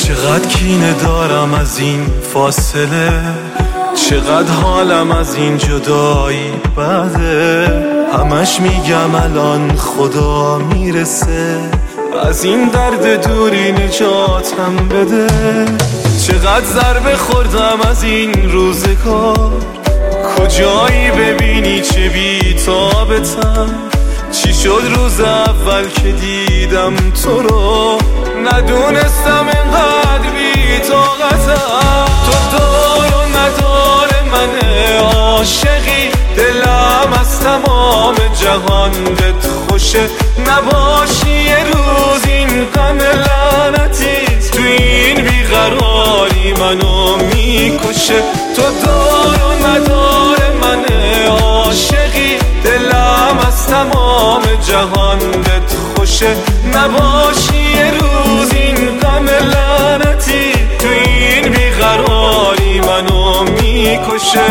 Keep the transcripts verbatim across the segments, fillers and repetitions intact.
چقدر کینه دارم از این فاصله، چقدر حالم از این جدایی بده. همش میگم الان خدا میرسه، از این درد دوری نجاتم بده. چقدر ضربه خوردم از این روزگار، کجایی ببینی چه بی‌تابتم. چی شد روز اول که دیدم تو رو، ندونستم انقدر بی‌طاقتم. تو دار و ندار منه، عاشقی دلم از تمام جهان بهت خوشه. نباشی یه روز این غم لعنتی، تو این بیقراری منو میکشه. تو دار و ندار منه، عاشقی دلم از تمام جهان بهت خوشه. نباشی یه روز این غم لعنتی، تو این بیقراری منو میکشه.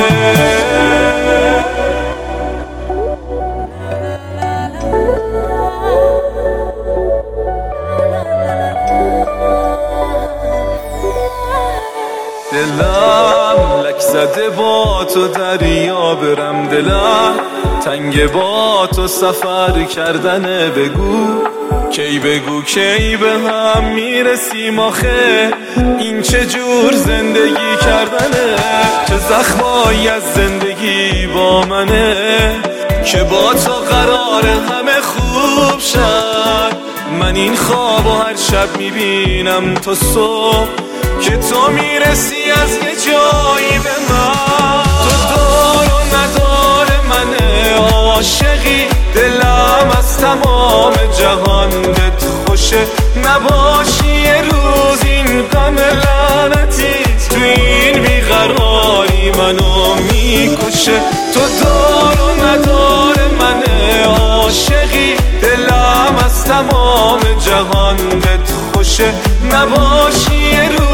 دلم لک زده با تو دریا برم، دلم تنگ با تو سفر کردنه. بگو کی بگو کی به هم میرسیم آخه، این چه جور زندگی کردنه. چه زخمایی از زندگی با منه، که با تو قراره همه خوب شد. من این خواب و هر شب میبینم تا صبح، که تو میرسی از یه جایی به من. تو دار و ندار منه، عاشقی دلم از تمام جهان بهت خوشه. نباشی یه روز این غم لعنتی، تو این بیقراری منو میکشه. تو دار و ندار منه، عاشقی دلم از تمام جهان بهت خوشه. نباشی یه روز